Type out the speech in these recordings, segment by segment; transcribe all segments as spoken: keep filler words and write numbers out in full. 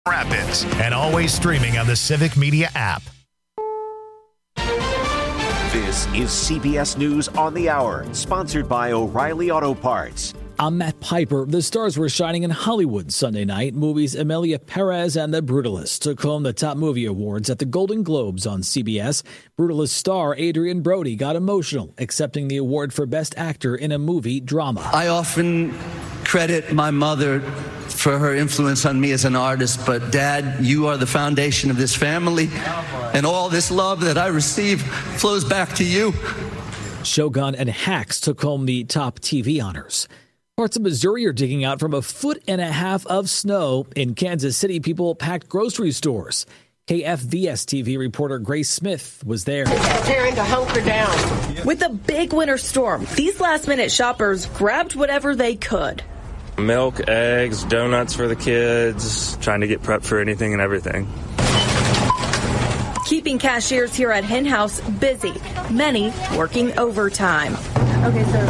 Rapids, and always streaming on the Civic Media app. This is C B S News on the Hour, sponsored by O'Reilly Auto Parts. I'm Matt Piper. The stars were shining in Hollywood Sunday night. Movies Emilia Perez and The Brutalist took home the top movie awards at the Golden Globes on C B S. Brutalist star Adrian Brody got emotional, accepting the award for Best Actor in a Movie Drama. I often credit my mother for her influence on me as an artist, but Dad, you are the foundation of this family, and all this love that I receive flows back to you. Shogun and Hacks took home the top T V honors. Parts of Missouri are digging out from a foot and a half of snow. In Kansas City, people packed grocery stores. K F V S T V reporter Grace Smith was there. Preparing to hunker down. With a big winter storm, these last-minute shoppers grabbed whatever they could. Milk, eggs, donuts for the kids, trying to get prepped for anything and everything. Keeping cashiers here at Hen House busy, many working overtime. Okay, so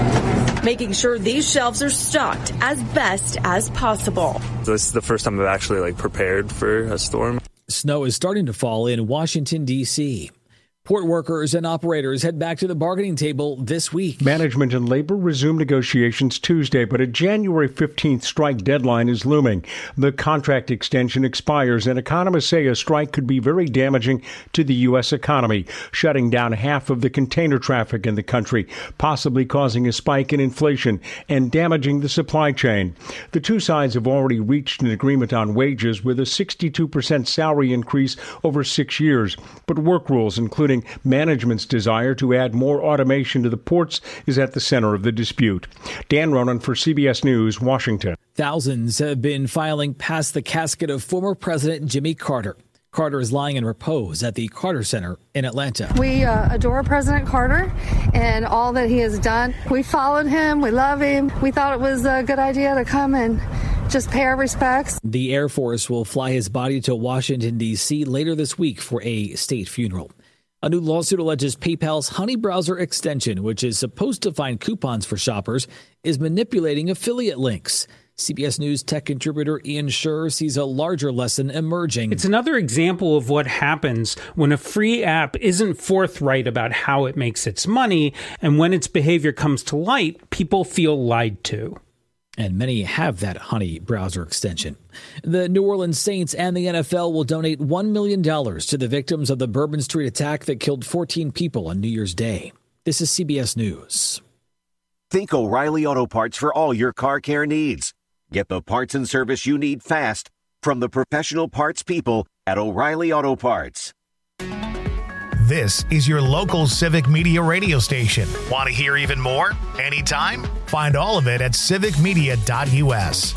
um, making sure these shelves are stocked as best as possible. This is the first time I've actually like prepared for a storm. Snow is starting to fall in Washington, D C Port workers and operators head back to the bargaining table this week. Management and labor resume negotiations Tuesday, but a January fifteenth strike deadline is looming. The contract extension expires, and economists say a strike could be very damaging to the U S economy, shutting down half of the container traffic in the country, possibly causing a spike in inflation and damaging the supply chain. The two sides have already reached an agreement on wages with a sixty-two percent salary increase over six years, but work rules, including management's desire to add more automation to the ports, is at the center of the dispute. Dan Ronan for C B S News, Washington. Thousands have been filing past the casket of former President Jimmy Carter. Carter is lying in repose at the Carter Center in Atlanta. We uh, adore President Carter and all that he has done. We followed him. We love him. We thought it was a good idea to come and just pay our respects. The Air Force will fly his body to Washington, D C later this week for a state funeral. A new lawsuit alleges PayPal's Honey browser extension, which is supposed to find coupons for shoppers, is manipulating affiliate links. C B S News tech contributor Ian Scherr sees a larger lesson emerging. It's another example of what happens when a free app isn't forthright about how it makes its money, and when its behavior comes to light, people feel lied to. And many have that Honey browser extension. The New Orleans Saints and the N F L will donate one million dollars to the victims of the Bourbon Street attack that killed fourteen people on New Year's Day. This is C B S News. Think O'Reilly Auto Parts for all your car care needs. Get the parts and service you need fast from the professional parts people at O'Reilly Auto Parts. This is your local Civic Media radio station. Want to hear even more? Anytime? Find all of it at civic media dot U S.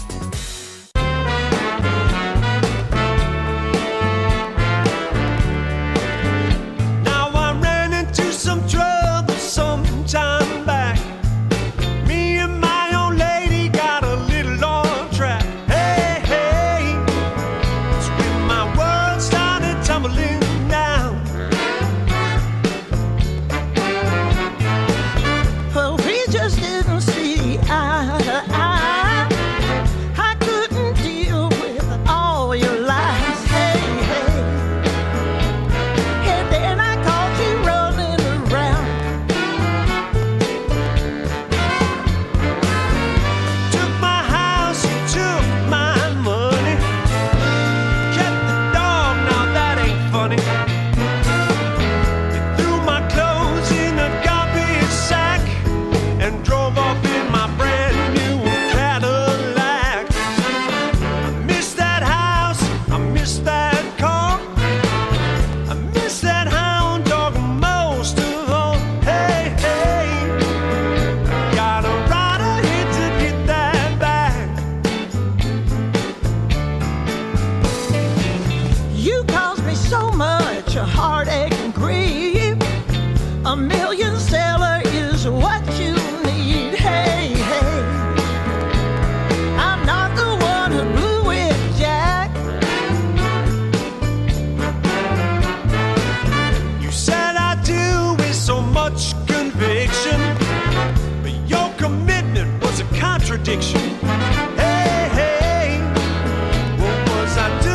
Now I ran into some trouble some time back. Me and my old lady got a little on track. Hey, hey, it's when my world started tumbling down. Well, we just didn't see eye to eye. I couldn't deal with all your lies. Hey, hey. And then I caught you running around. Took my house, you took my money. Kept the dog, now that ain't funny. You threw my clothes in a garbage sack and drove off in my brand new Cadillac. I miss that house, I miss that car, I miss that hound dog most of all. Hey, hey, got a rider here to get that back. You caused me so much heartache and grief. A million seller is what you need. Hey, hey. I'm not the one who blew it, Jack. You said I do with so much conviction, but your commitment was a contradiction. Hey, hey, what was I doing?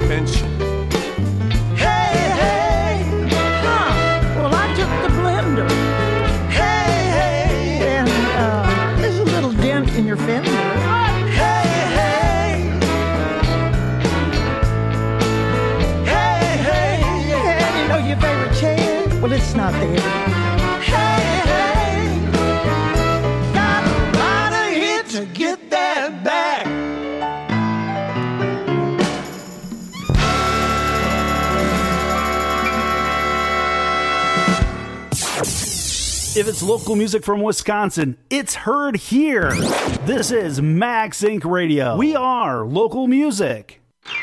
pension. Hey, hey, Huh. Well, I took the blender. hey, hey, And uh, there's a little dent in your fender. hey, hey, hey, hey, And you know your favorite chair? Well, it's not there. hey, hey. Got a lot of hit to get that back. If it's local music from Wisconsin, it's heard here. This is Max Inc Radio. We are local music.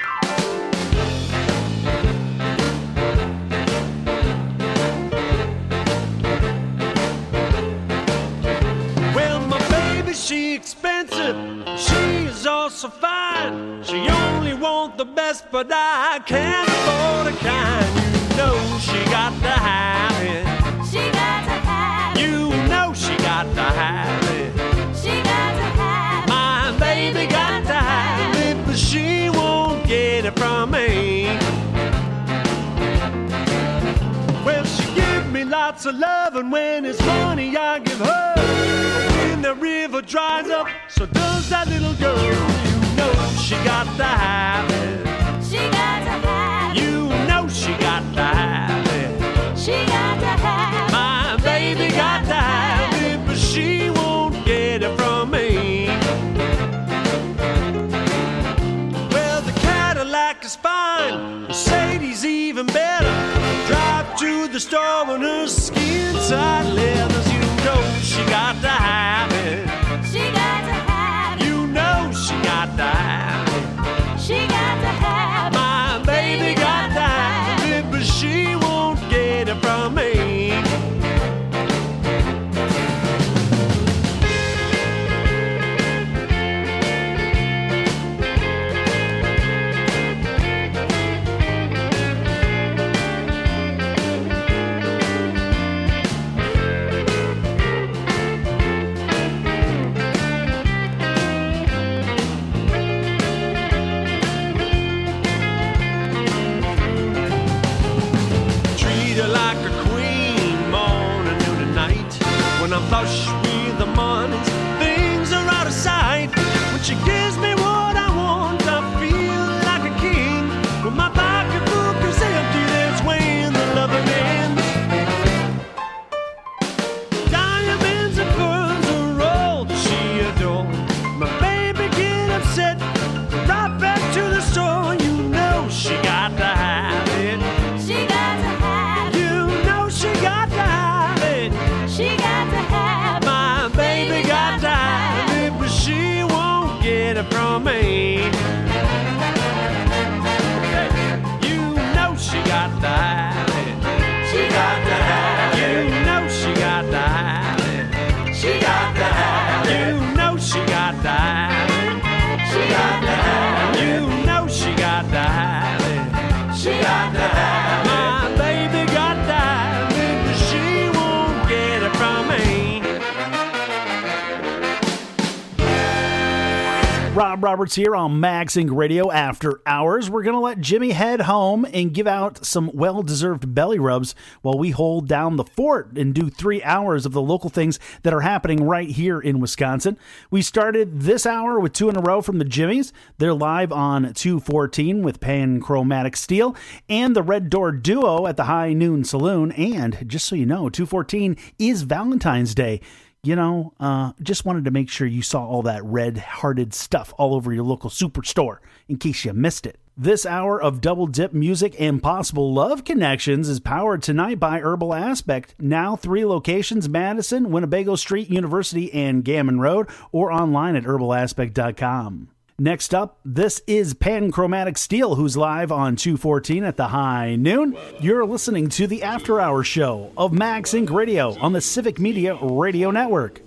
Well, my baby, she expensive. She is also fine. She only want the best, but I can't afford a kind. You know she got to have it. She got to have it. You know she got to have it. She got to have it. My baby got to have it, but she won't get it from me. Well, she give me lots of love, and when it's money I give her. When the river dries up, so does that little girl. You know she got to have it. She got to have it. You know she got to have it. She got to have it. My baby got to have it, but she won't get it from me. Well, the Cadillac is fine, Mercedes even better. Drive to the store in her skin tight leathers. You know she got to have it. She got to have it. You know she got to have it. She got to have it. My baby got to have it, but she won't get it from me. Treat her like a queen, morning, noon, and night. When I'm flush with the mornings, things are out of sight. When she gives me what I want, I feel like a king. When my pocketbook is empty, that's when the loving ends. Diamonds and pearls are all that she adores. My baby get upset, right back to the store. You know she got to have it. She got to have it. You know she got to have it. She got to have it. My baby got to have it, but she won't get it from me. You know she got to have it. She got to have it. You know she got to have it. She got to have it. You know she got to have it. She got to have it. You know she got to have it. She got to have it. My baby got to have it, but she won't get it from me. Rob Roberts here on Max Inc Radio After Hours. We're going to let Jimmy head home and give out some well-deserved belly rubs while we hold down the fort and do three hours of the local things that are happening right here in Wisconsin. We started this hour with two in a row from the Jimmies. They're live on two fourteen with Panchromatic Steel and the Red Door Duo at the High Noon Saloon. And just so you know, two fourteen is Valentine's Day. You know, uh, just wanted to make sure you saw all that red-hearted stuff all over your local superstore in case you missed it. This hour of double dip music and possible love connections is powered tonight by Herbal Aspect. Now three locations: Madison, Winnebago Street, University, and Gammon Road, or online at herbal aspect dot com. Next up, this is Panchromatic Steel, who's live on two fourteen at the High Noon. You're listening to the After Hours show of Max Inc Radio on the Civic Media Radio Network.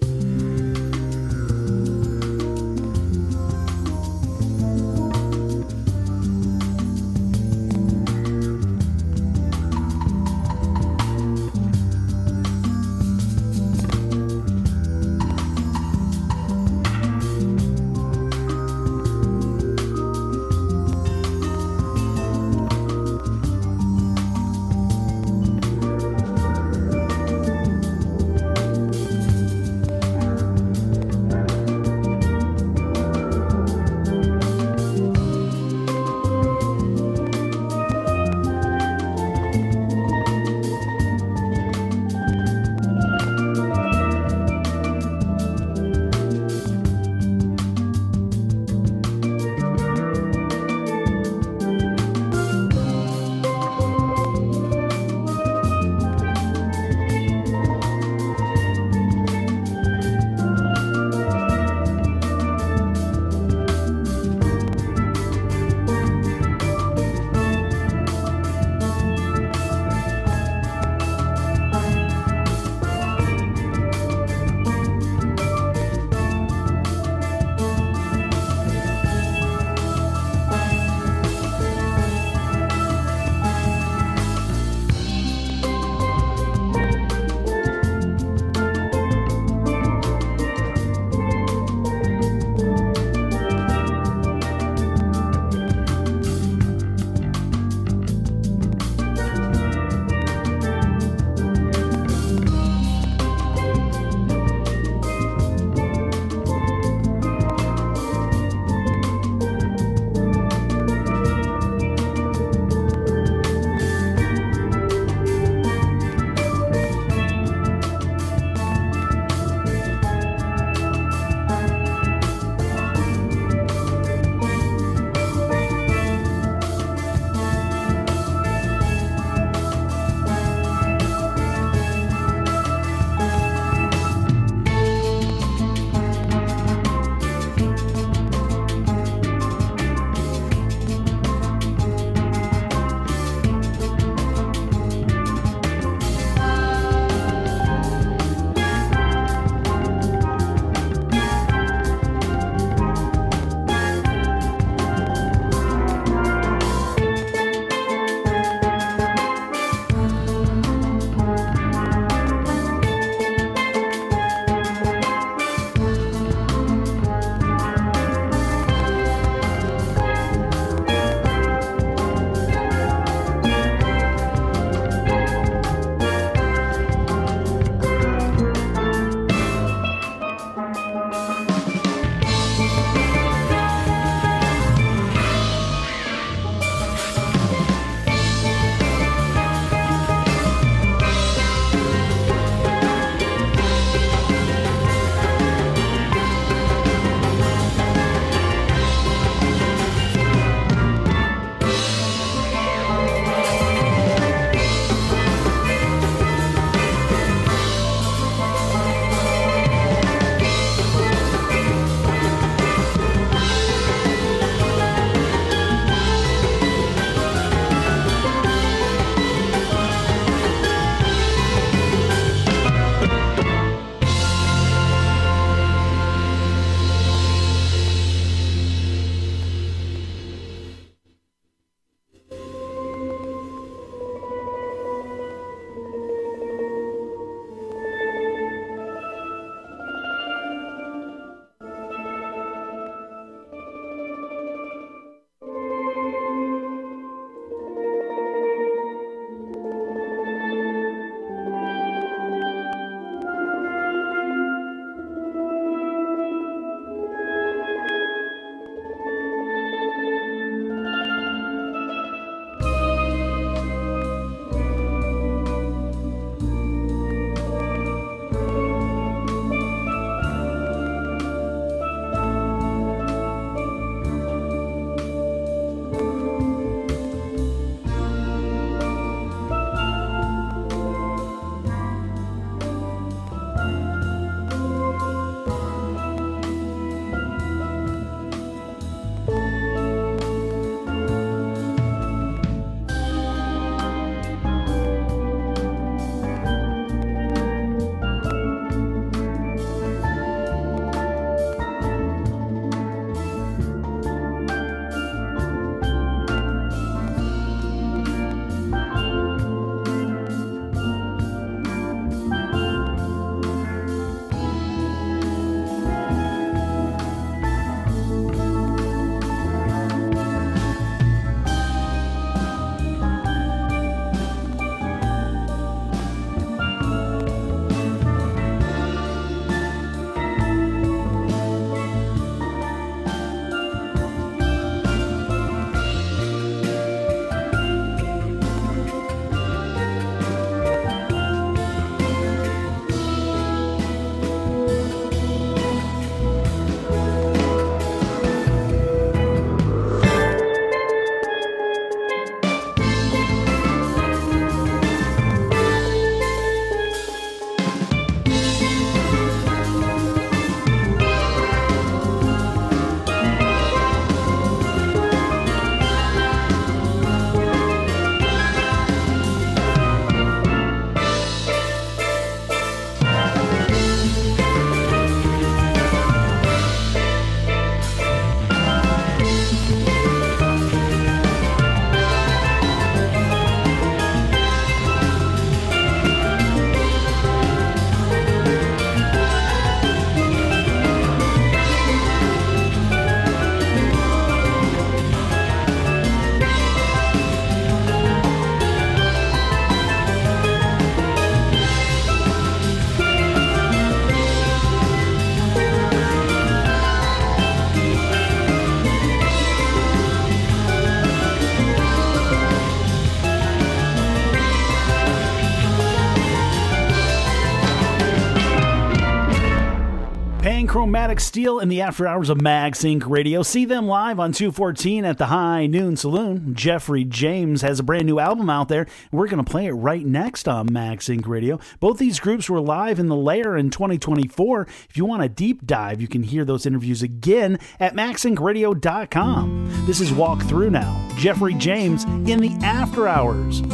Chromatic Steel in the after hours of MagSync Radio. See them live on two fourteen at the High Noon Saloon. Jeffrey James has a brand new album out there. We're going to play it right next on MagSync Radio. Both these groups were live in the Lair in twenty twenty-four. If you want a deep dive, you can hear those interviews again at mag sync radio dot com. This is Walk Through Now. Jeffrey James in the after hours.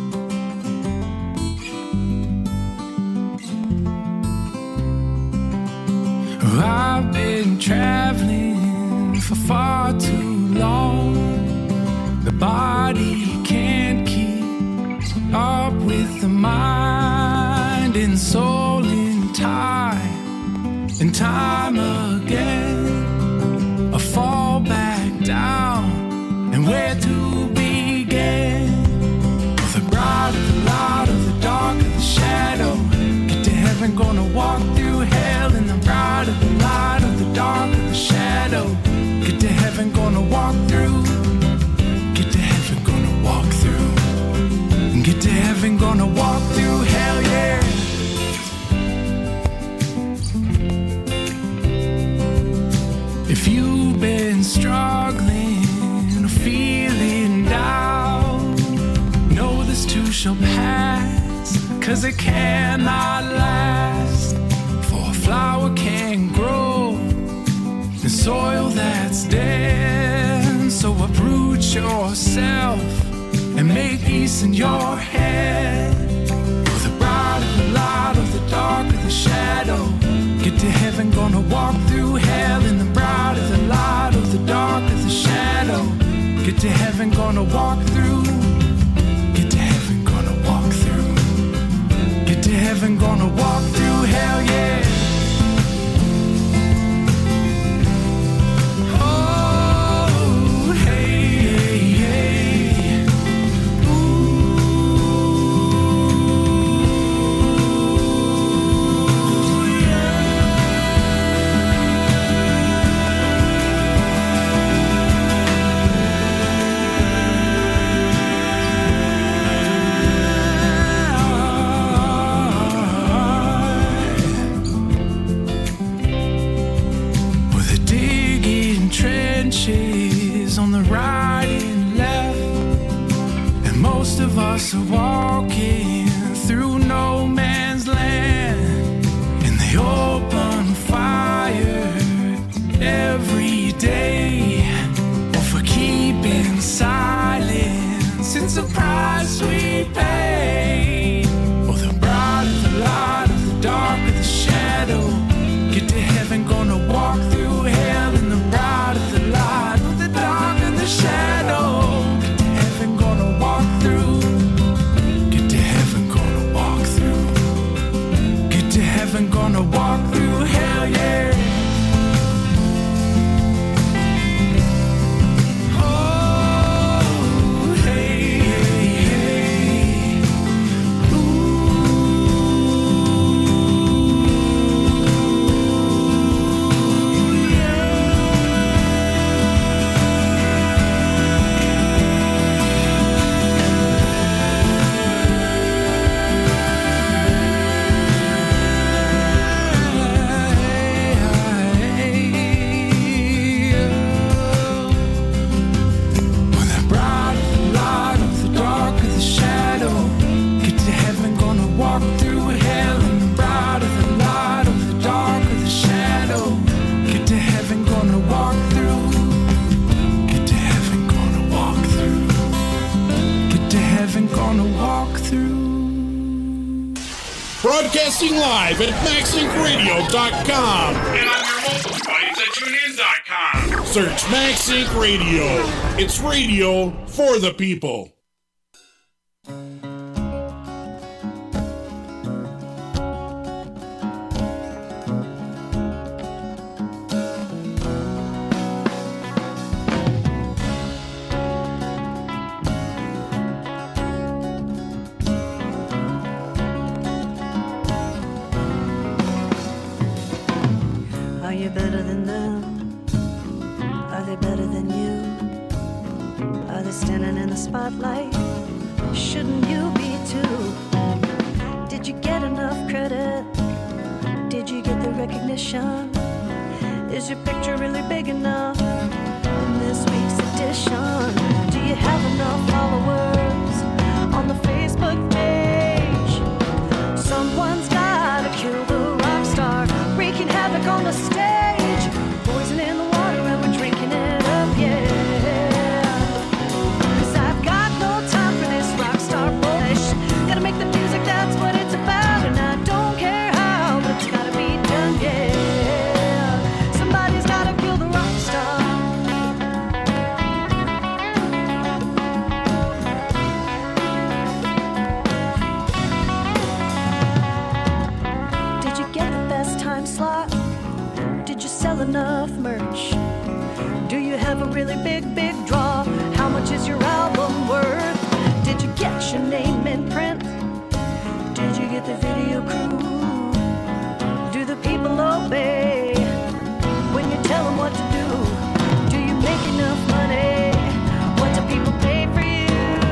I've been traveling for far too long. The body can't keep up with the mind and soul in time and time again. I fall back down, and where to begin? With the bright of the light of the dark of the shadow, get to heaven, gonna walk through hell in the bright of the light of the dark of the shadow. Get to heaven, gonna walk through. Get to heaven, gonna walk through. Get to heaven, gonna walk through hell, yeah. If you've been struggling or feeling down, know this too shall pass, 'cause it cannot last. For a flower can't grow in soil that's dead. So uproot yourself and make peace in your head. For the bright of the light of the dark of the shadow, get to heaven, gonna walk through hell in the bright of the light of the dark of the shadow. Get to heaven, gonna walk through. Get to heaven, gonna walk through. Get to heaven, gonna walk through hell, yeah. Oh, hey, hey, hey. On the right and left, and most of us are walking through no man's land. And they open fire every day, or for keeping silence, it's a price we pay. Oh, the bright of the light of the dark of the shadow, get to heaven, gonna walk through hell in the bright of the light of the dark of the shadow. Get to heaven, gonna walk through. Get to heaven, gonna walk through. Get to heaven, gonna walk through hell, yeah. Oh, hey, hey, hey. Broadcasting live at mag sync radio dot com. And on your mobile device at tune in dot com. Search MagSync Radio. It's radio for the people. Are you better than them? Are they better than you? Are they standing in the spotlight? Shouldn't you be too? Did you get enough credit? Did you get the recognition? Is your picture really big enough in this week's edition? Do you have enough followers on the Facebook page? Someone's gotta kill the rock star, wreaking havoc on the stage, poison in the water and we're drinking it up, yeah. Cause I've got no time for this rock star bullshit. Gotta make the music, that's what it's about, and I don't care how, but it's gotta be done, yeah. Somebody's gotta kill the rock star. Did you get the best time slot? Did you sell enough merch? Do you have a really big, big draw? How much is your album worth? Did you get your name in print? Did you get the video crew? Do the people obey when you tell them what to do? Do you make enough money? What do people pay for you?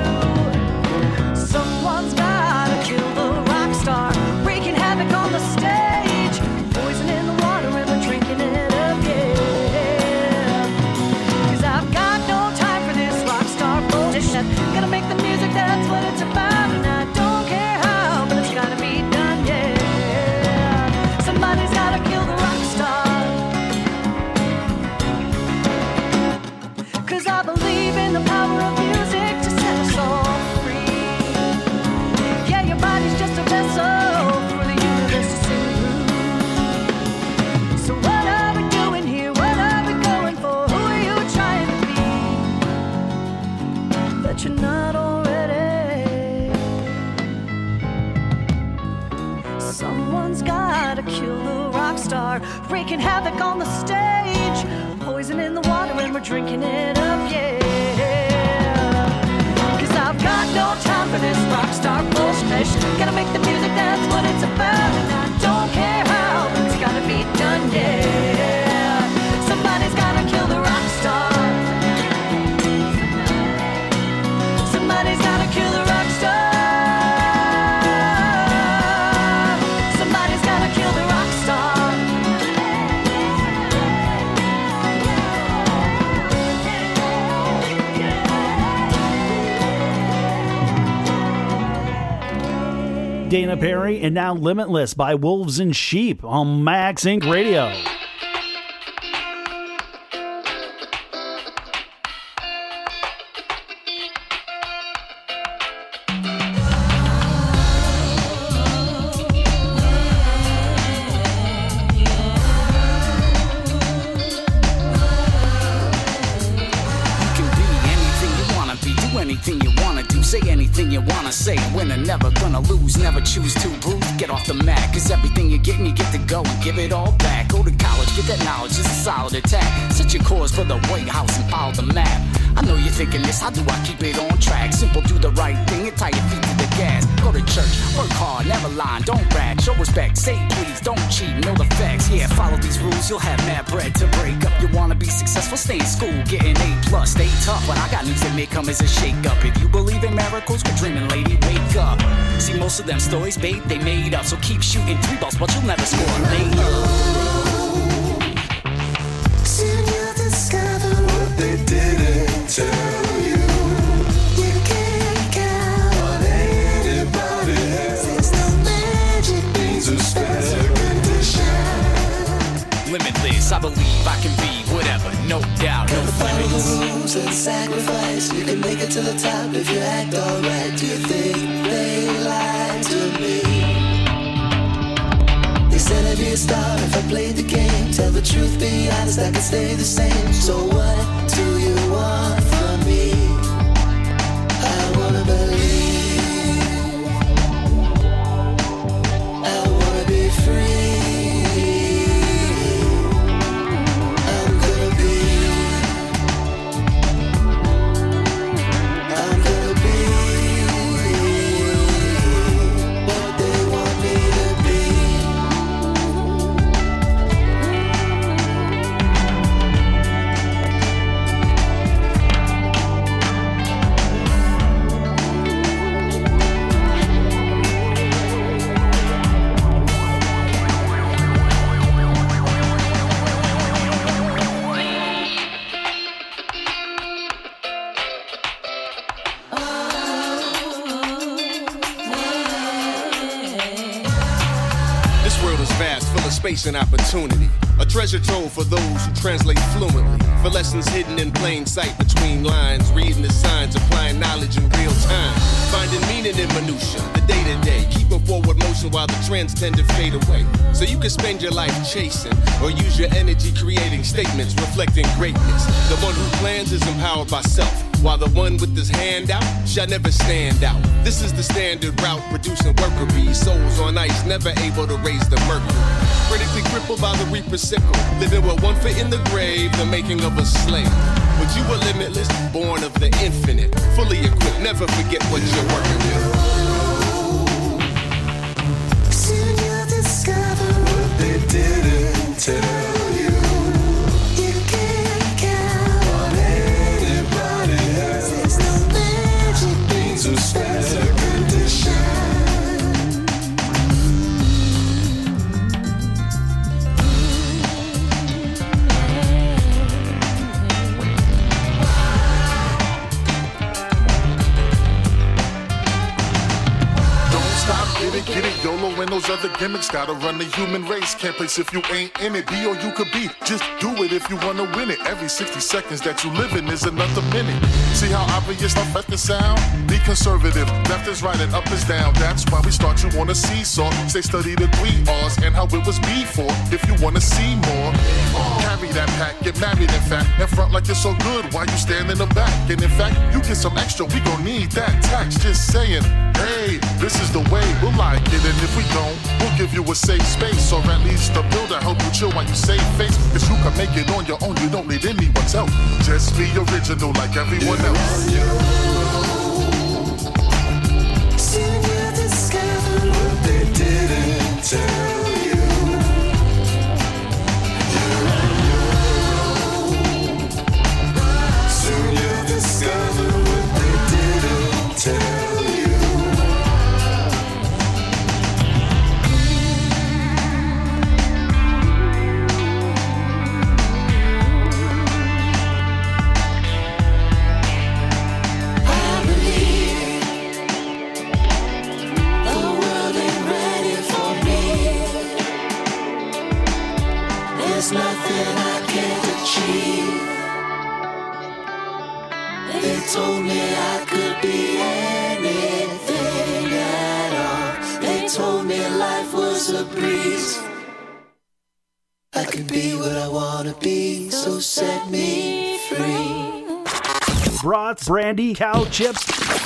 Someone's gotta kill the rock star, wreaking havoc on the stage, poison in the water and we're drinking it up, yeah. Cause I've got no time for this rock star bullshit. Gotta make the music, that's what it's about, and I don't care how, but it's gotta be done, yeah. Somebody's gotta kill the rock star. Cause I believe in the power of music to set us all free. Yeah, your body's just a vessel for the universe to sing through. So what are we doing here? What are we going for? Who are you trying to be that you're not already? Someone's gotta kill the rock star, wreaking havoc on the stage, poison in the water and we're drinking it up, yeah. Cause I've got no time for this rock star bullshit. Gotta make the music, that's what it's about, and I don't care how, but it's gotta be done, yeah. Somebody's gotta kill the rock star. Somebody's gotta kill the rock star. Somebody's gotta kill the rock star. Dana Perry, and now Limitless by Wolves and Sheep on Max Inc Radio. Anything you wanna do, say anything you wanna say. Winner, never gonna lose, never choose to bruise. Get off the mat, cause everything you're getting, you get to go and give it all back. Go to college, get that knowledge, it's a solid attack. Set your course for the White House and follow the map. I know you're thinking this, how do I keep it on track? Simple, do the right thing and tie your feet to the gas. Go to church, work hard, never lie, don't brag. Show respect, say please, don't cheat, know the facts. Yeah, follow these rules, you'll have mad bread to break up. You wanna be successful, stay in school, get an A plus, stay tough. But I got news that may come as a shake up. If you believe in miracles, quit dreaming, lady, wake up. See, most of them stories, babe, they made up. So keep shooting three balls, but you'll never score a layup. Soon you'll discover what they didn't tell you. You can't count on anybody else. There's no magic things or special conditions. Limitless, I believe I can be whatever, no doubt, no Follow limits. the rules and sacrifice. You can make it to the top if you act alright. Do you think they lied to me? They said I'd be a star if I played the game. Tell the truth, be honest, I can stay the same. So what do you want from me? I wanna believe. I wanna be free. This world is vast, full of space and opportunity. A treasure trove for those who translate fluently. For lessons hidden in plain sight between lines. Reading the signs, applying knowledge in real time. Finding meaning in minutia, the day-to-day. Keeping forward motion while the trends tend to fade away. So you can spend your life chasing, or use your energy creating statements reflecting greatness. The one who plans is empowered by self, while the one with his hand out shall never stand out. This is the standard route, producing worker bees. Souls on ice, never able to raise the mercury. Critically crippled by the reaper's sickle, living with one foot in the grave, the making of a slave. But you were limitless, born of the infinite, fully equipped, never forget what you're working with. Soon you'll discover what they didn't tell you. You can't count on anybody else. There's no magic beans or special condition. Get it, YOLO and those other gimmicks. Gotta run the human race. Can't place if you ain't in it. Be or you could be. Just do it if you wanna win it. Every sixty seconds that you living is another minute. See how obvious the fuck is sound? Be conservative. Left is right and up is down. That's why we start you on a seesaw. Stay study the three R's and how it was before. If you wanna see more, carry that pack. Get married in fact. And front like you're so good while you stand in the back. And in fact, you get some extra. We gon' need that tax. Just saying, hey, this is the way. We'll like it, and if we don't, we'll give you a safe space, or at least a builder help you chill while you save face. Cause you can make it on your own, you don't need anyone's help. Just be original like everyone else. Soon you'll discover what they didn't tell you. Soon you'll discover what they didn't tell you. There's nothing I can't achieve. They told me I could be anything at all. They told me life was a breeze. I could be what I wanna be, so set me free. Brats, brandy, cow chips,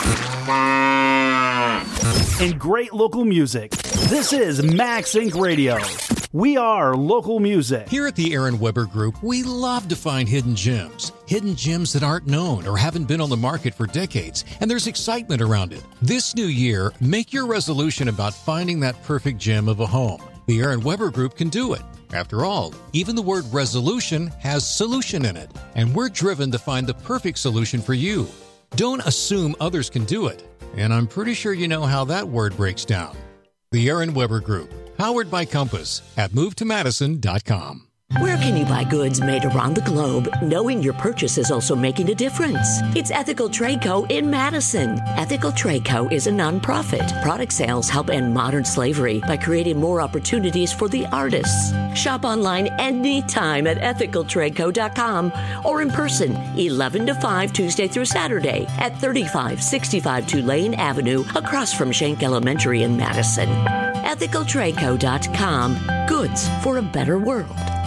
and great local music. This is Max Inc Radio. We are local music. Here at the Aaron Weber Group, we love to find hidden gems. Hidden gems that aren't known or haven't been on the market for decades, and there's excitement around it. This new year, make your resolution about finding that perfect gem of a home. The Aaron Weber Group can do it. After all, even the word resolution has solution in it, and we're driven to find the perfect solution for you. Don't assume others can do it, and I'm pretty sure you know how that word breaks down. The Aaron Weber Group, powered by Compass at move to madison dot com. Where can you buy goods made around the globe, knowing your purchase is also making a difference? It's Ethical Trade Co. in Madison. Ethical Trade Co. is a nonprofit. Product sales help end modern slavery by creating more opportunities for the artists. Shop online anytime at ethical trade co dot com or in person, eleven to five, Tuesday through Saturday at thirty-five sixty-five Tulane Avenue, across from Schenck Elementary in Madison. ethical trade co dot com. Goods for a better world.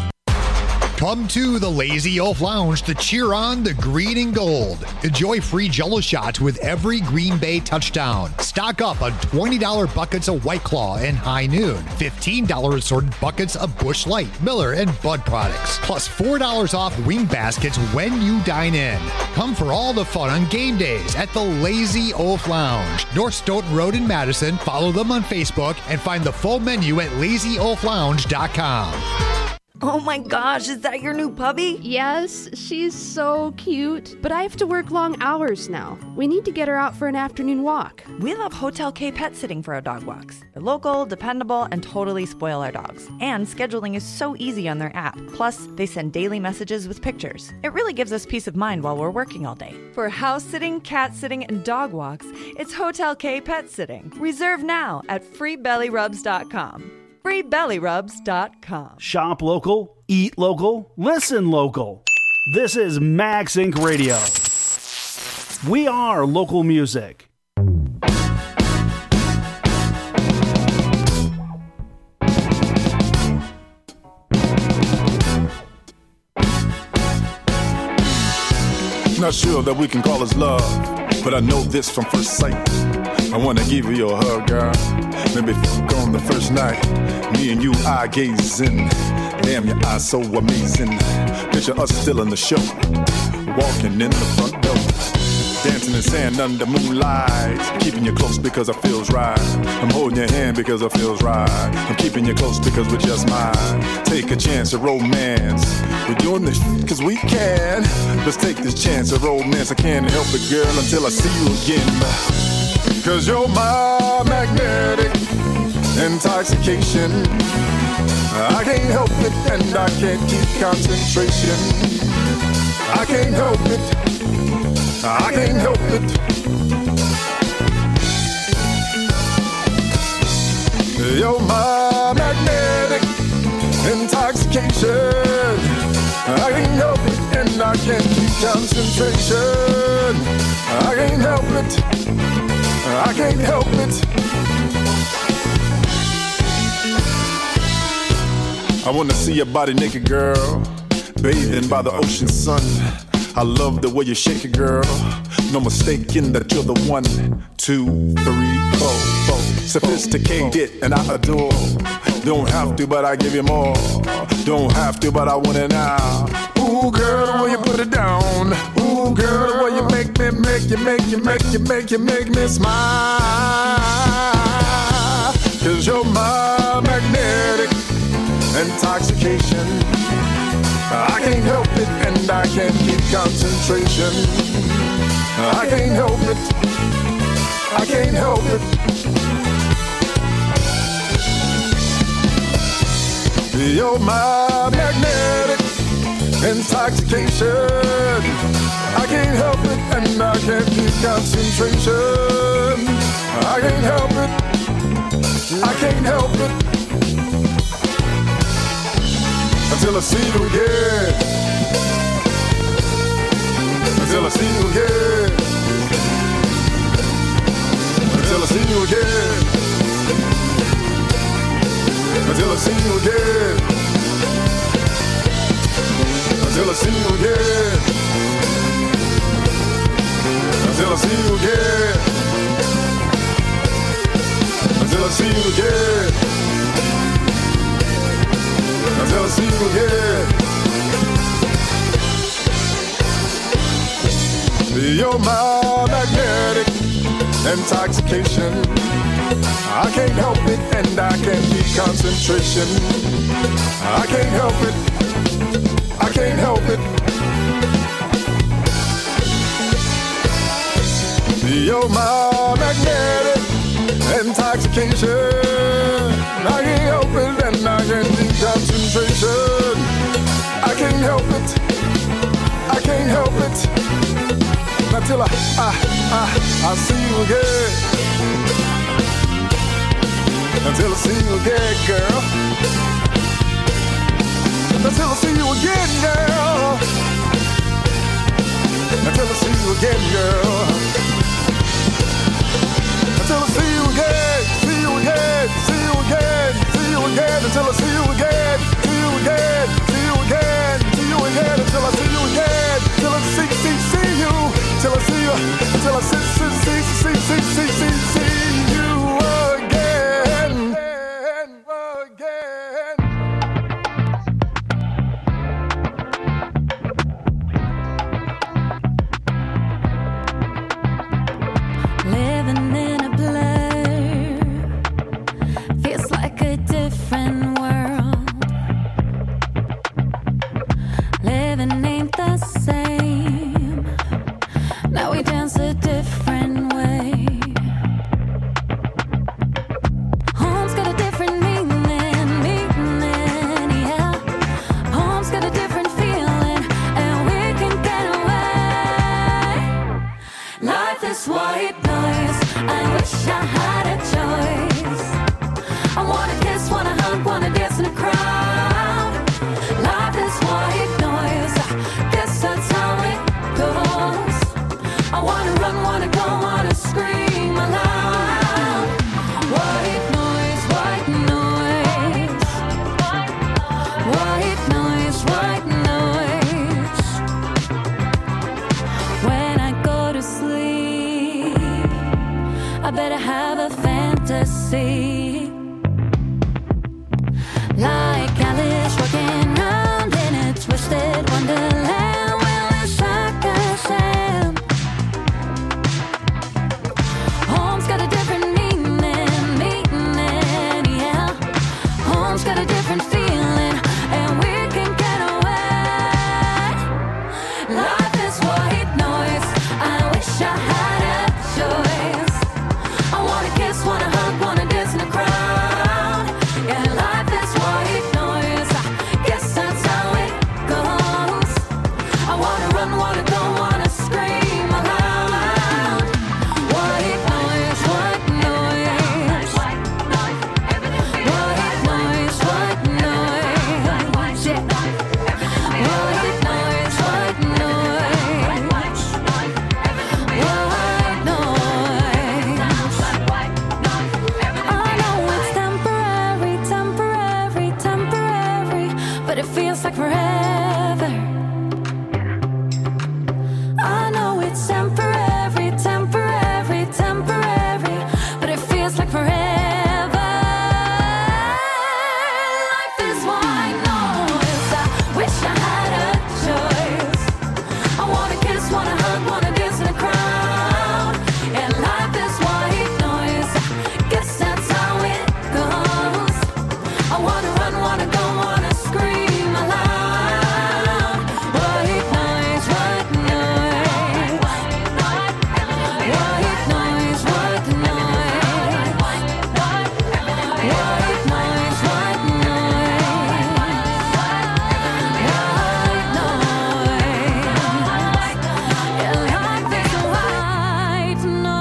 Come to the Lazy Elf Lounge to cheer on the green and gold. Enjoy free Jell-O shots with every Green Bay touchdown. Stock up on twenty dollars buckets of White Claw and High Noon. fifteen dollars assorted buckets of Busch Light, Miller, and Bud products. Plus four dollars off wing baskets when you dine in. Come for all the fun on game days at the Lazy Elf Lounge. North Stoughton Road in Madison. Follow them on Facebook and find the full menu at lazy elf lounge dot com. Oh my gosh, is that your new puppy? Yes, she's so cute. But I have to work long hours now. We need to get her out for an afternoon walk. We love Hotel K Pet Sitting for our dog walks. They're local, dependable, and totally spoil our dogs. And scheduling is so easy on their app. Plus, they send daily messages with pictures. It really gives us peace of mind while we're working all day. For house sitting, cat sitting, and dog walks, it's Hotel K Pet Sitting. Reserve now at free belly rubs dot com. free belly rubs dot com. Shop local, eat local, listen local. This is Max Incorporated. Radio. We are local music. Not sure that we can call this love, but I know this from first sight. I wanna give you a hug, girl. Maybe fuck on the first night. Me and you eye gazing. Damn, your eyes so amazing. Picture us still in the show, walking in the front door, dancing in sand under moonlight. Keeping you close because it feels right. I'm holding your hand because it feels right. I'm keeping you close because we're just mine. Take a chance of romance. We're doing this cause we can. Let's take this chance of romance. I can't help it, girl, until I see you again. Cause you're my magnetic intoxication. I can't help it and I can't keep concentration. I can't help it, I can't help it. You're my magnetic intoxication. I can't help it and I can't keep concentration. I can't help it, I can't help it. I wanna see your body naked, girl, bathing by the ocean sun. I love the way you shake it, girl. No mistaking that you're the one. Two, three, four, four. Sophisticated and I adore. Don't have to, but I give you more. Don't have to, but I want it now. Ooh, girl, the way you put it down. Ooh, girl, the way you make me, make you, make you, make you, make you, make me smile. Cause you're my magnetic intoxication. I can't help it and I can't keep concentration. I can't help it, I can't help it. You're my magnetic intoxication. I can't help it and I can't keep concentration. I can't help it, I can't help it. Until I see you again. Until I see you again. Until I see you again. Until I see you again. Until I see you again. Until I see you again. Until I see you again. Until I see you again. You're my magnetic intoxication. I can't help it and I can't keep concentration. I can't help it, I can't help it. You're my magnetic intoxication. I can't help it and I can't keep concentration. I can't help it, I can't help it. Until I, I, I, I see you again. Until I see you again, girl. Until I see you again, girl. Until I see you again, girl. Until I see you again, see you again, see you again, see you again. Until I see you again, see you again, see you again, see you again. Until I see you again, till I see, see, see you. Till I see you, till I see, see, see, see, see, see, see, see you again, again. Living in a blur feels like a different world. Living ain't the same. Now we dance a different way. Home's got a different meaning, meaning, yeah. Home's got a different feeling, and we can get away. Life is white noise. I wish I had a choice. I wanna kiss, wanna hug, feels like forever. I know it's temporary, temporary, temporary, but it feels like forever. Life is white noise. I wish I had a choice. I wanna kiss, wanna hug, wanna dance in a crowd. And life is white noise. Guess that's how it goes. I wanna run, wanna go, wanna scream aloud. White noise, white noise. White noise, white noise. White noise, white noise. Yeah, life is white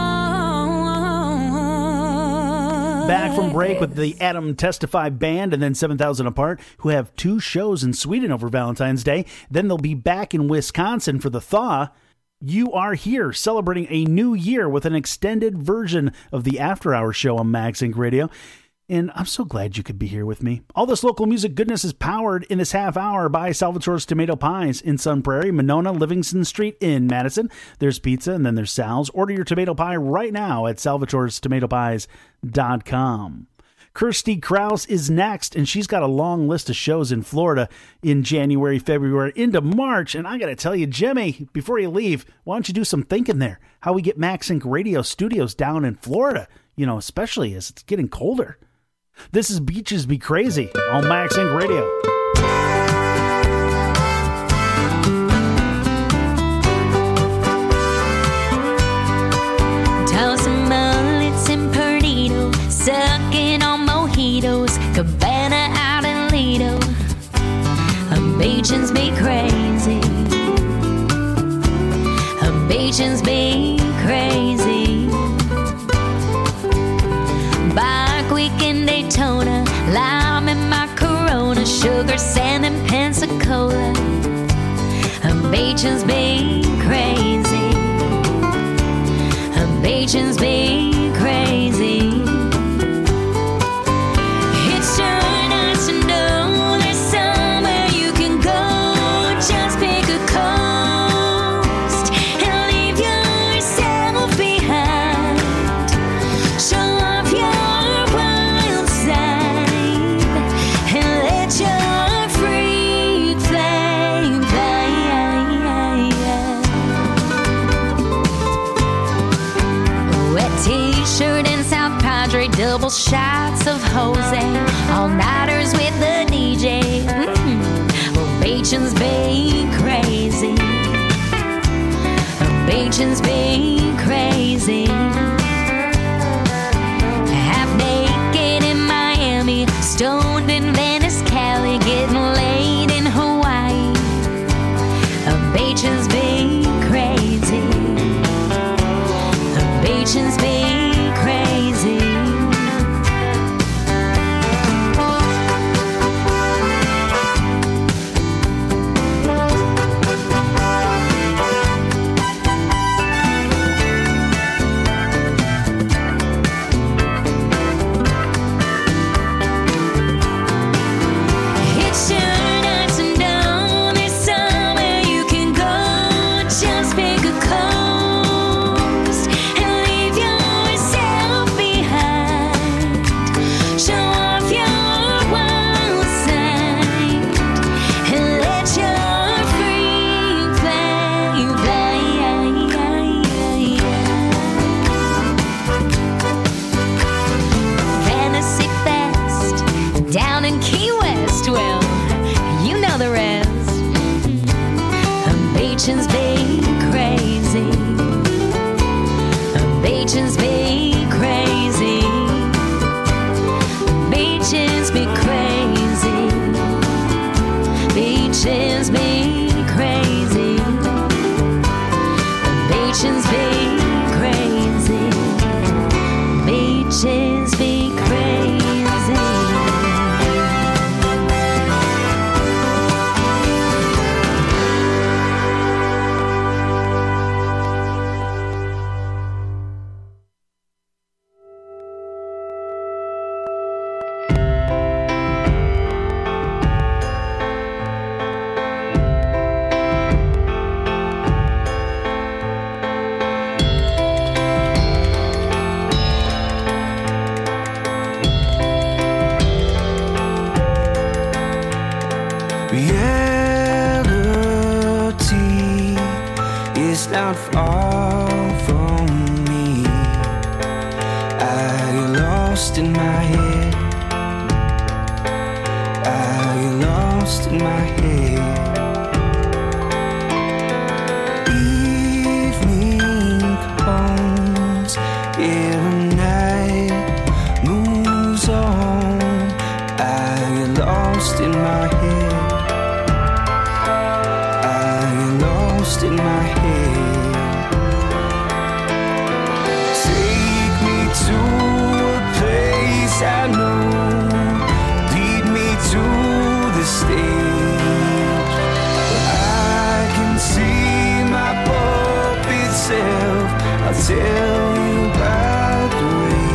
noise. Back from break with the Adam Testify Band and then seven thousand Apart, who have two shows in Sweden over Valentine's Day. Then they'll be back in Wisconsin for the Thaw. You are here celebrating a new year with an extended version of the After Hours show on MagZinc Radio. And I'm so glad you could be here with me. All this local music goodness is powered in this half hour by Salvatore's Tomato Pies in Sun Prairie, Monona, Livingston Street in Madison. There's pizza and then there's Sal's. Order your tomato pie right now at salvatores tomato pies dot com. Kirsty Krause is next, and she's got a long list of shows in Florida in January, February, into March. And I got to tell you, Jimmy, before you leave, why don't you do some thinking there? How we get MagZinc Radio studios down in Florida, you know, especially as it's getting colder. This is Beaches Be Crazy on MagZinc Radio. Tossing mullets and Perdido, sucking on mojitos, Cabana out in Lido. Beaches be crazy. Beaches be crazy. Bike week in Daytona, lime in my Corona, sugar sand and Pensacola. Beaches be crazy. Beaches be crazy. It's sure nice to know there's somewhere you can go. Just pick a coast and leave yourself behind. Show off your wild side and let your freak flame fly. Wet t-shirt and South Padre, double shots of Jose, all-nighters with the D J. Mm. Well, Beaches be crazy. Beaches be crazy. Half naked in Miami, stoned in Venice, Cali, getting laid in Hawaii. Beaches be crazy. Beaches be crazy. It's sure nice to know there's somewhere you can go. Just pick a coast and leave yourself behind. Show off your wild side and let your freak flame fly. Fantasy Fest down in Key West. Well, you know the rest. Beaches be crazy. Beaches be crazy. Beaches be crazy. Beaches be crazy. Beaches be crazy. Beaches be crazy. Reality is not far from me. I get lost in my head. I get lost in my head. Evening comes, every night moves on. I get lost in my head. I get lost in my head. Take me to a place I know. Lead me to the stage where I can see my puppet self. I'll tell you about the way.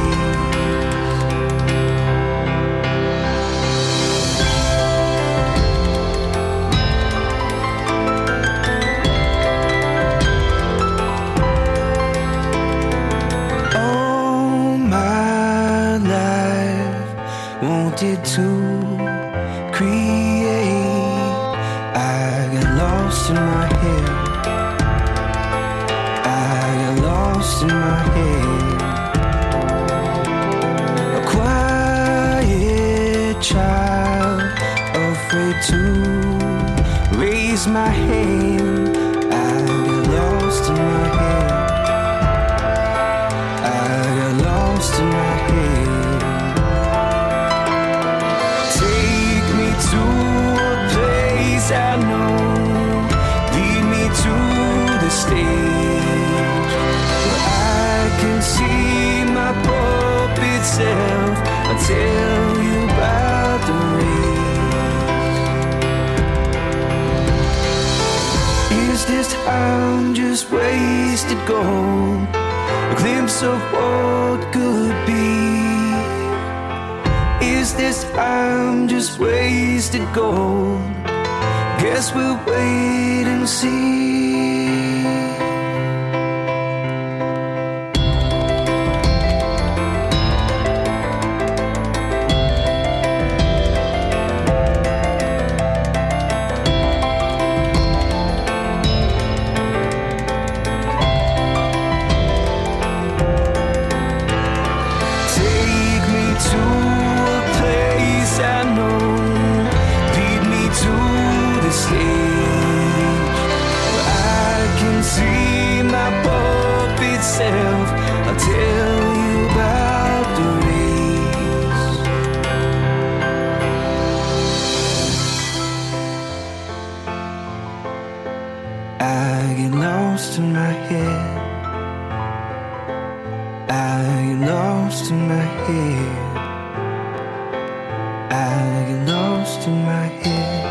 All my life wanted to create. I got lost in my head. I got lost in my head. A quiet child, afraid to raise my hand. I got lost in my head. I got lost in my head. Take me to a place I know. Lead me to the stage where I can see my puppet self. I'll tell you about the race. Is this time just wasted gold? A glimpse of what could be. Is this time just wasted gold? Guess we'll wait and see. Take me to a place I know. Lead me to the stage where I can see my puppet self. I'll tell you about the race. I get lost in my head. I get lost in my head. I get lost in my head.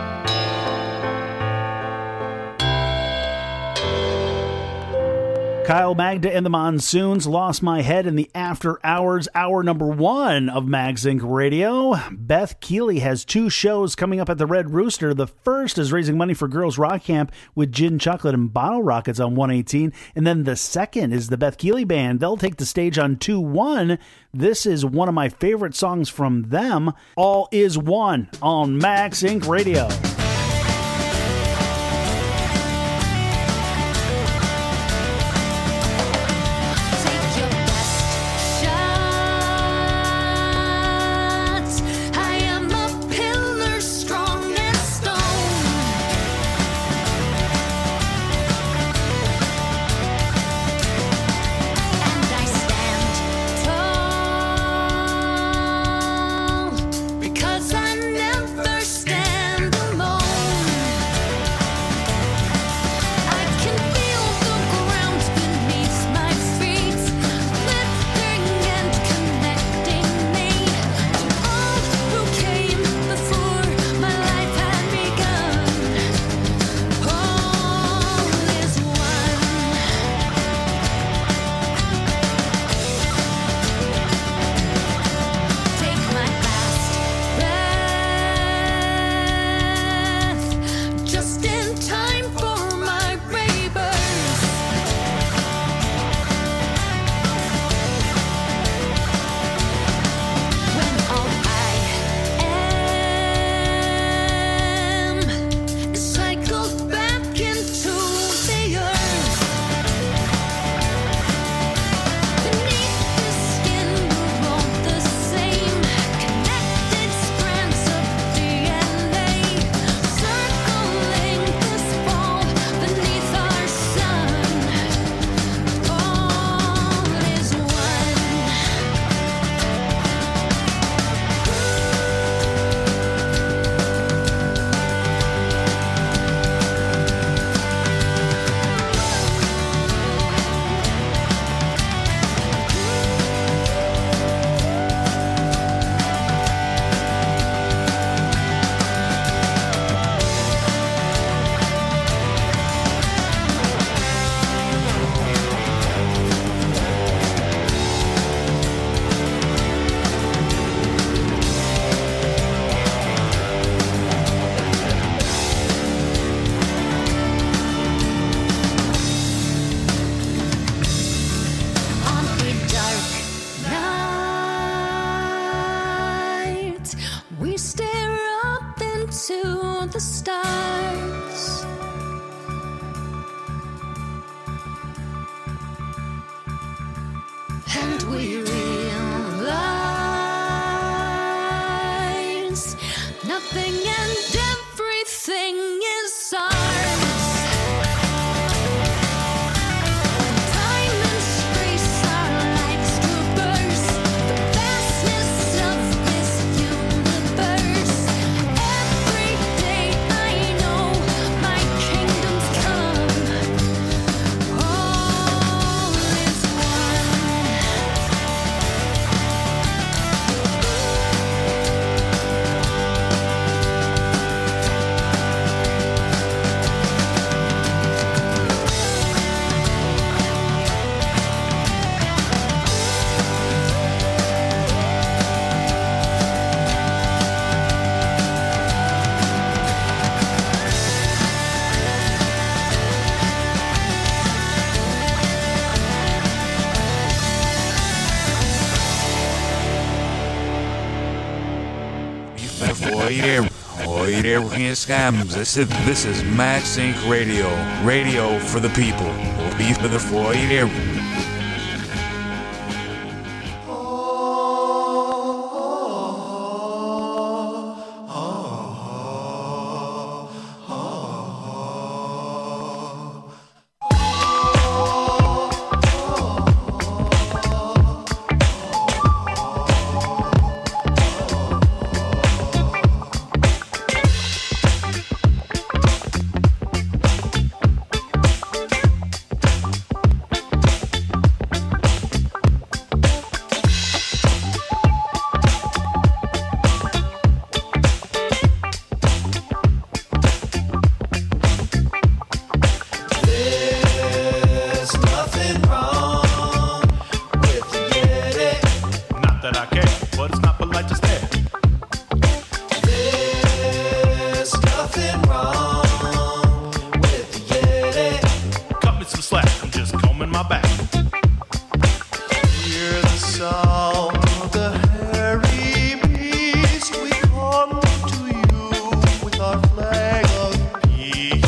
Kyle Magda and the Monsoons, Lost My Head in the After Hours, hour number one of Mags Incorporated. Radio. Beth Keeley has two shows coming up at the Red Rooster. The first is raising money for Girls Rock Camp with Gin Chocolate and Bottle Rockets on one eighteen. And then the second is the Beth Keeley Band. They'll take the stage on two one. This is one of my favorite songs from them, All Is One, on Mags Incorporated. Radio. Because I never stand alone. We stare up into the stars. And we realize nothing and everything is ours. Time and space are like stroopers, the vastness of this universe. Every day I know my kingdom's come. All is Oi there, oi there, scams. This is this is MagSync Radio, radio for the people. Be for the oi there. There's nothing wrong with the Yeti. Not that I care, but it's not polite to stare. There's nothing wrong with the Yeti. Cut me some slack, I'm just combing my back. Hear the sound of the hairy beast. We come to you with our flag of peace.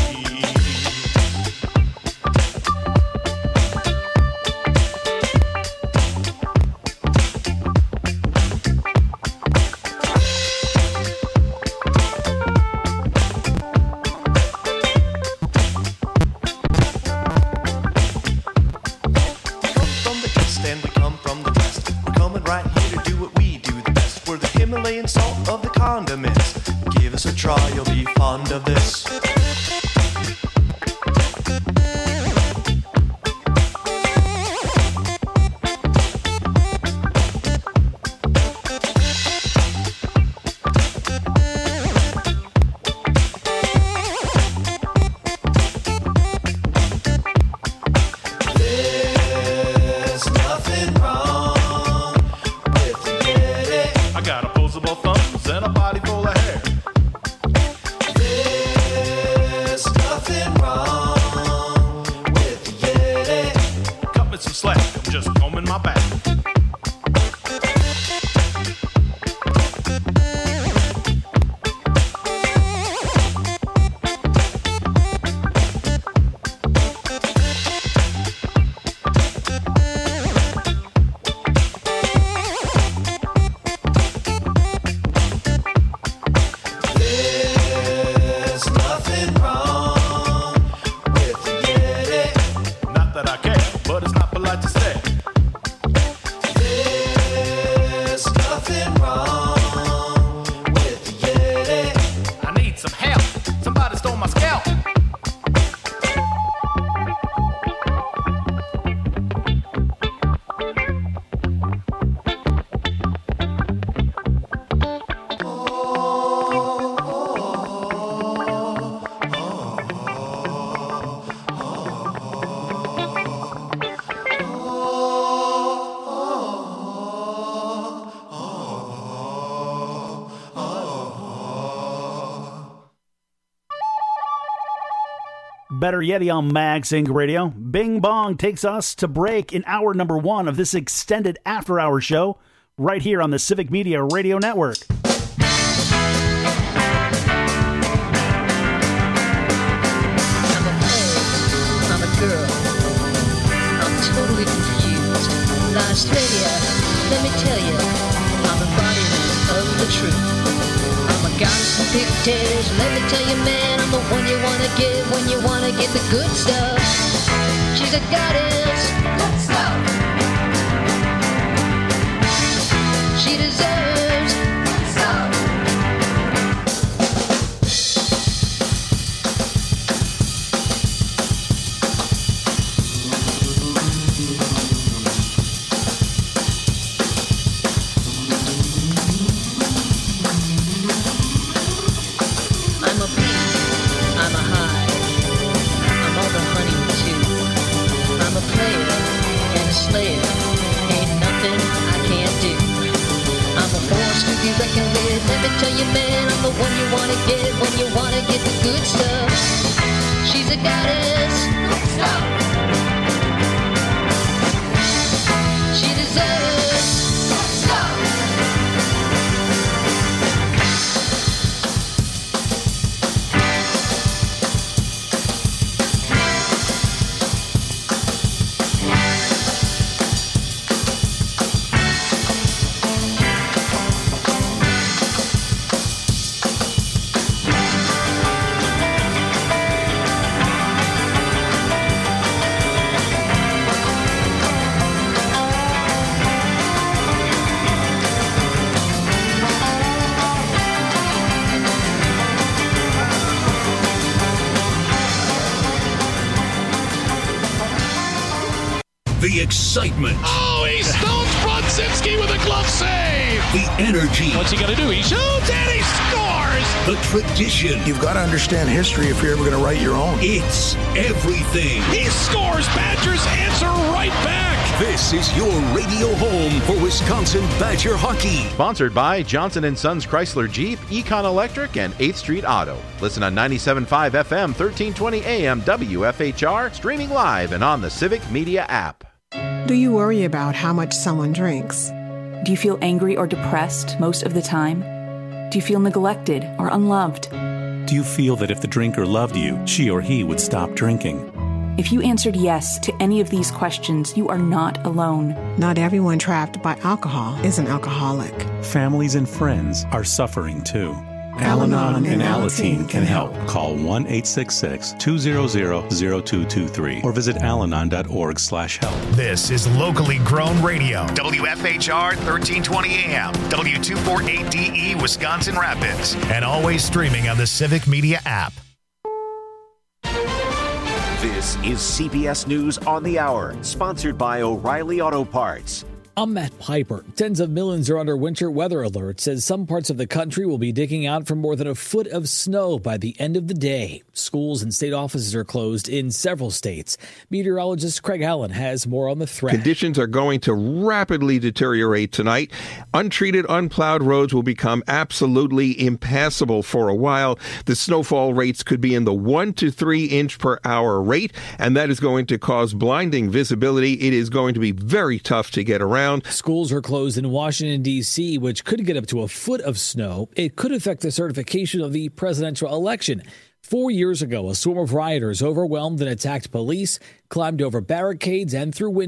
From the east and we come from the west. We're coming right here to do what we do the best. We're the Himalayan salt of the condiments. Give us a try, you'll be fond of this. There's nothing wrong with the Yeti. I got opposable thumbs and a body full of hair. There's nothing wrong with the Yeti. Cut me some slack, I'm just combing my back. There's nothing wrong with the Yeti. Not that I care, but it's not polite to stare. There's nothing wrong with the Yeti. I need some help. Somebody stole my scalp. Better Yeti on MagSync Radio. Bing Bong takes us to break in hour number one of this extended after-hour show right here on the Civic Media Radio Network. I slay ya, let me tell you, I'm embodiment of the truth. I'm a goddess in pigtails, let me tell you, man, I'm the one you wanna get when you wanna get the good stuff. She's a goddess, good stuff. She deserves good stuff. I'm a bee, I'm a hive, I'm all the honey too. I'm a player and a slayer, ain't nothing I can't do. I'm a force to be reckoned with, let me tell you, man, I'm the one you wanna get when you wanna get the good stuff. She's a goddess, good stuff. She deserves good stuff. The excitement. Oh, he stones Brodzinski with a glove save. The energy. What's he going to do? He shoots and he scores. The tradition. You've got to understand history if you're ever going to write your own. It's everything. He scores. Badgers answer right back. This is your radio home for Wisconsin Badger hockey. Sponsored by Johnson and Sons Chrysler Jeep, Econ Electric, and eighth Street Auto. Listen on ninety-seven point five F M, thirteen twenty A M, W F H R, streaming live and on the Civic Media app. Do you worry about how much someone drinks? Do you feel angry or depressed most of the time? Do you feel neglected or unloved? Do you feel that if the drinker loved you, she or he would stop drinking? If you answered yes to any of these questions, you are not alone. Not everyone trapped by alcohol is an alcoholic. Families and friends are suffering too. Al-Anon and Alateen can help. Call one eight six six, two zero zero, zero two two three or visit alanon dot org slash help. This is locally grown radio. W F H R thirteen twenty A M, W two forty-eight D E, Wisconsin Rapids. And always streaming on the Civic Media app. This is C B S News on the Hour, sponsored by O'Reilly Auto Parts. I'm Matt Piper. Tens of millions are under winter weather alerts as some parts of the country will be digging out for more than a foot of snow by the end of the day. Schools and state offices are closed in several states. Meteorologist Craig Allen has more on the threat. Conditions are going to rapidly deteriorate tonight. Untreated, unplowed roads will become absolutely impassable for a while. The snowfall rates could be in the one to three inch per hour rate, and that is going to cause blinding visibility. It is going to be very tough to get around. Schools are closed in Washington, D C, which could get up to a foot of snow. It could affect the certification of the presidential election. Four years ago, a swarm of rioters overwhelmed and attacked police, climbed over barricades, and threw windows.